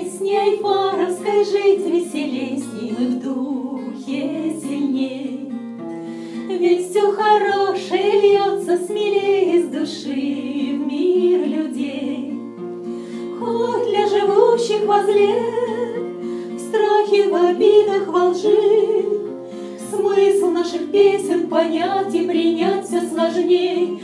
песни айфаровской жить веселей, с ним и в духе сильней. Ведь все хорошее льется смелее из души в мир людей. Хоть для живущих возле, в страхе, в обидах, во лжи, смысл наших песен понять и принять все сложней.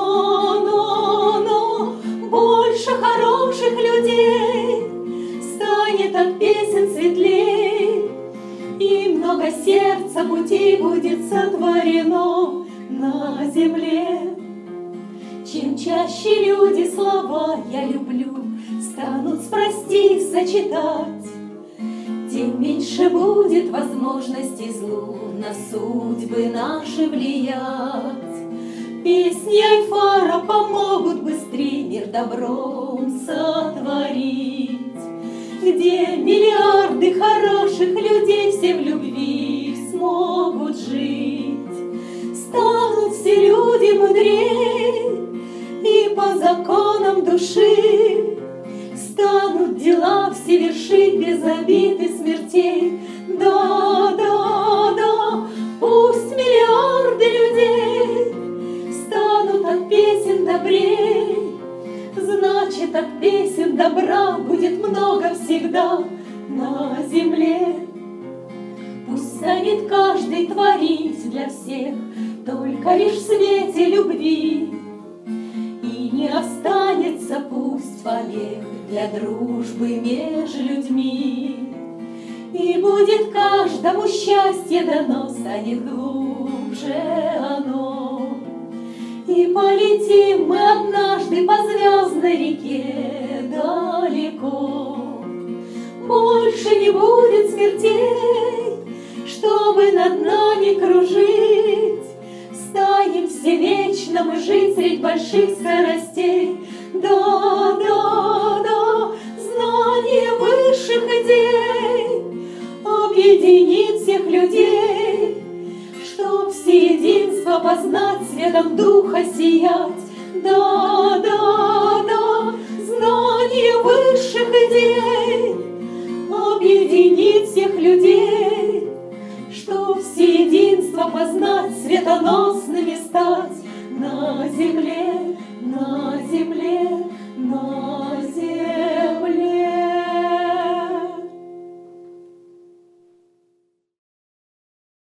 Но больше хороших людей станет от песен светлей, и много сердца путей будет сотворено на земле. Чем чаще люди слова «я люблю» станут с «прости» сочетать, тем меньше будет возможности злу на судьбы наши влиять. Песни айфара помогут быстрее мир добром сотворить, где миллиарды хороших людей все в любви смогут жить. Станут все люди мудрее и по законам души, станут дела все вершить без обид и смертей. Да, пусть миллиарды людей станут от песен добрей, значит, от песен добра будет много всегда на земле. Пусть станет каждый творить для всех только лишь в свете любви, и не останется пусть помех для дружбы меж людьми. И будет каждому счастье дано, станет глубже оно. И полетим мы однажды по звездной реке далеко. Больше не будет смертей, чтобы над нами кружить. Станем все вечно мы жить средь больших скоростей. Да, знание высших идей объединит всех людей, чтоб все единство познать, светом духа сиять. Да, знание высших идей объединит всех людей, чтоб все единство познать, светоносными стать на земле, на земле, на